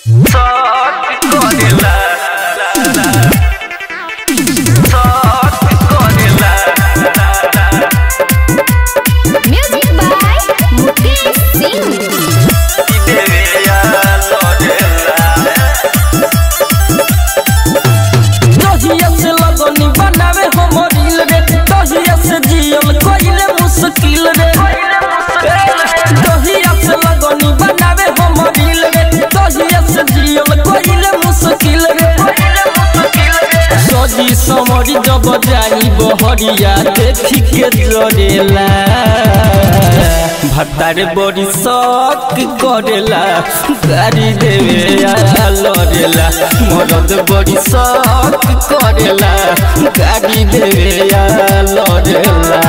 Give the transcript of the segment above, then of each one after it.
Summary जब जाई बहरिया देखी के जरेला भतार बड़ी शौक करेला गाड़ी देवे लड़ेला मरद बड़ी शौक करेला गाड़ी देवे लड़ेला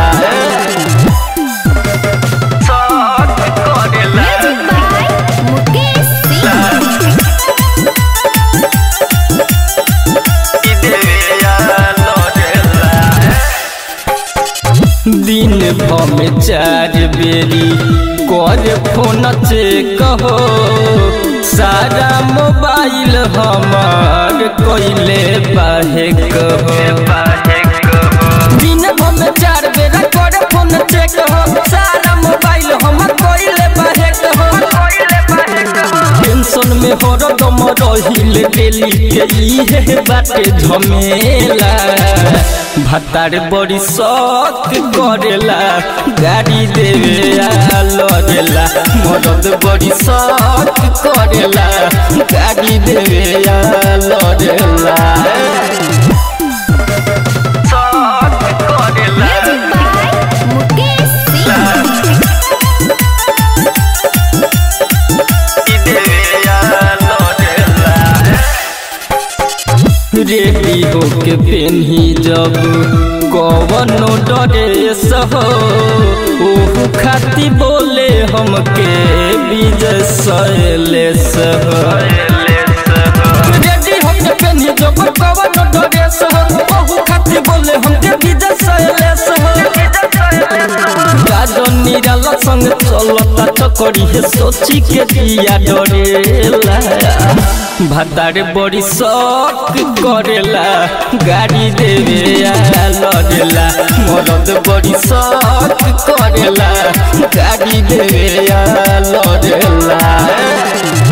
दिन भर में 4 बेरी कर फोन चेक हो सारा मोबाइल हमार कोइले बाहे कहो दिन भर में 4 बेरा कर फोन चेक हो सारा मोबाइल हमार कोइले बाहे कहो टेंशन में हरदम रहिले डेली के इहे बाटे झमेला भतार बड़ी शौक करेला गाड़ी देवे लड़ेला मरद बड़ी शौक करेला गाड़ी देवे लड़ेला रेडी होके पेन्ही जब कवनो ड्रेस हो ओहू खाती बोले हमके विजय शैलेश हो रेडी होके पेन्ही जब कवनो ड्रेस हो ओहू खाती बोले हमके विजय शैलेश हो गाजन निराला संग चलता चकरी है सोची के दिया डरेला भतार बड़ी शौक करेला गाड़ी देवे लड़ेला मरद बड़ी शौक करेला गाड़ी देवे लड़ेला।